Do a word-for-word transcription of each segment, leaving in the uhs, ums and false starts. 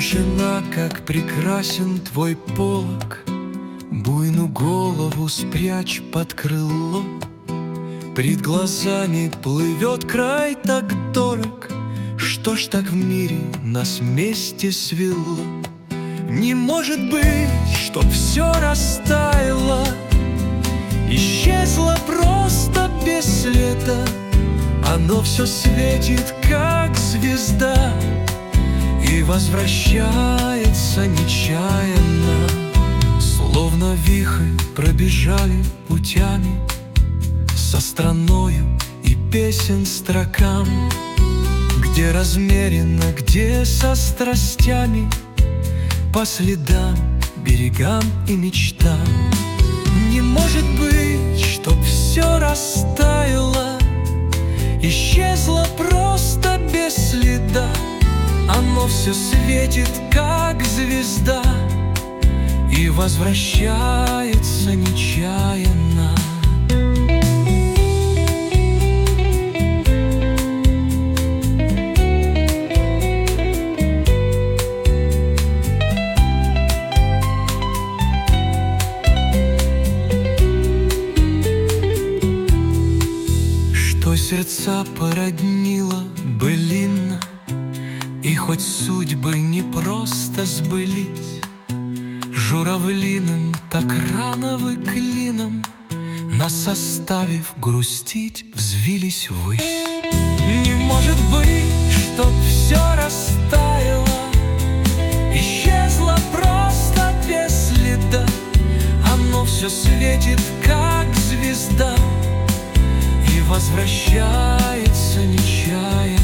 Тишина, как прекрасен твой полог, буйную голову спрячь под крыло. Пред глазами плывет край так дорог, что ж так в мире нас вместе свело? Не может быть, чтоб все растаяло, исчезло просто без следа. Оно все светит, как звезда, и возвращается нечаянно. Словно вихрь пробежали путями со страною и песен строкам, где размеренно, где со страстями, по следам, берегам и мечтам. Не может быть, чтоб все растаяло, исчезло просто без следа. Оно все светит, как звезда, и возвращается нечаянно. Что сердца породнила былинно, и хоть судьбы не просто сбылись, журавлиным так рановым клином, нас оставив грустить, взвились ввысь. Не может быть, чтоб все растаяло, исчезло просто без следа. Оно все светит, как звезда, и возвращается нечаянно.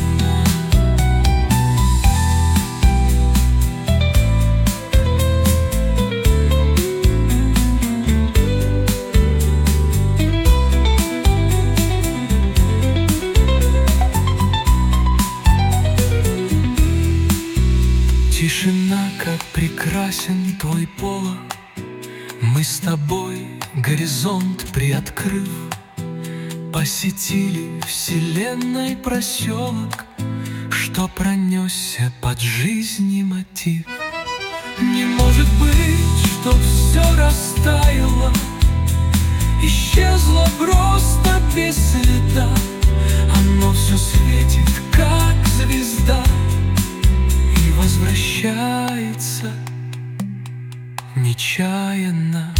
Тишина, как прекрасен твой полог, мы с тобой, горизонт приоткрыв, посетили вселенной проселок, что пронесся под жизни мотив. Не может быть, чтоб все растаяло, исчезло просто без следа. Оно все светит, как звезда, и возвращается нечаянно.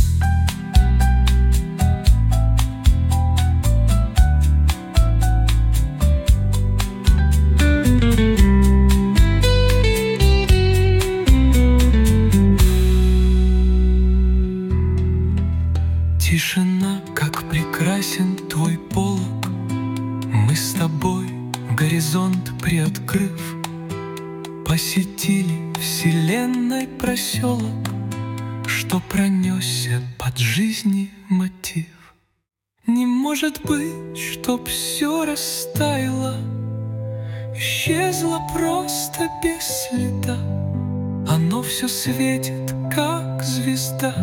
Тишина, как прекрасен твой полог, мы с тобой, горизонт приоткрыв, посетили вселенной проселок, что пронесся под жизни мотив. Не может быть, чтоб все растаяло, исчезло просто без следа. Оно все светит, как звезда,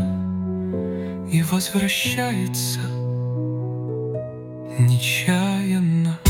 и возвращается нечаянно.